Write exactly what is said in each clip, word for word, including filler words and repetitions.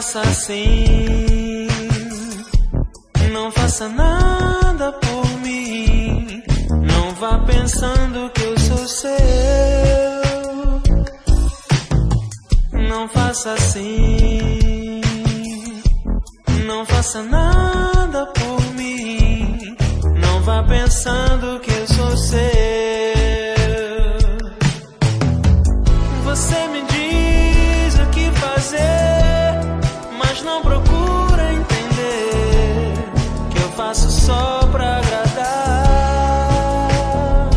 faça assim, não faça nada por mim, não vá pensando que eu sou seu. Não faça assim, não faça nada por mim, não vá pensando que eu sou seu. Você me diz o que fazer, mas não procura entender que eu faço só pra agradar.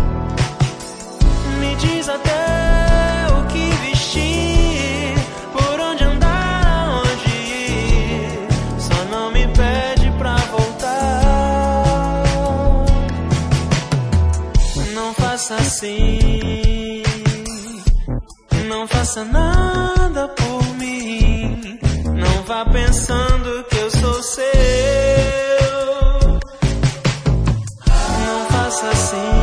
Me diz até o que vestir, por onde andar, aonde ir, só não me pede pra voltar. Não faça assim, não faça nada por mim, não vá pensando que eu sou seu. Não faça assim,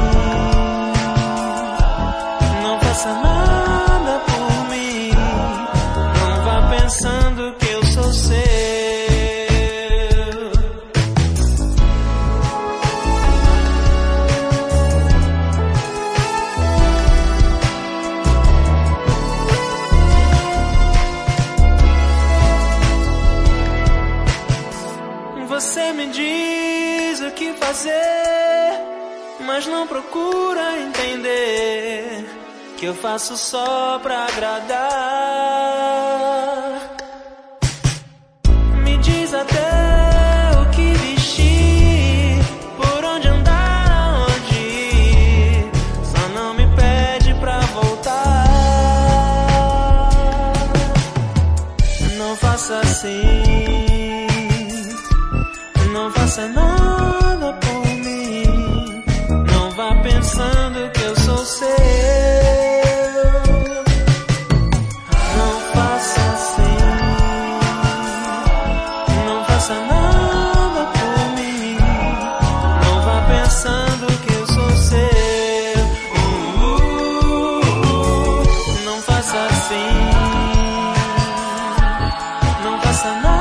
não faça nada por mim, não vá pensando que eu sou seu. Você me diz o que fazer, mas não procura entender que eu faço só pra agradar. Me diz até o que vestir, por onde andar, aonde ir, só não me pede pra voltar. Não faça assim, não faça nada por mim, não vá pensando que eu sou seu. Não faça assim, não faça nada por mim, não vá pensando que eu sou seu. Uh, uh, uh, não faça assim, não faça nada.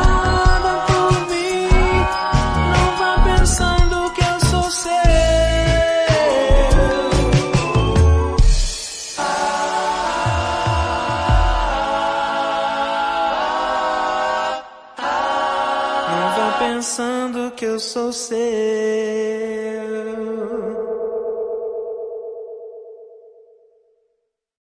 Pensando que eu sou seu.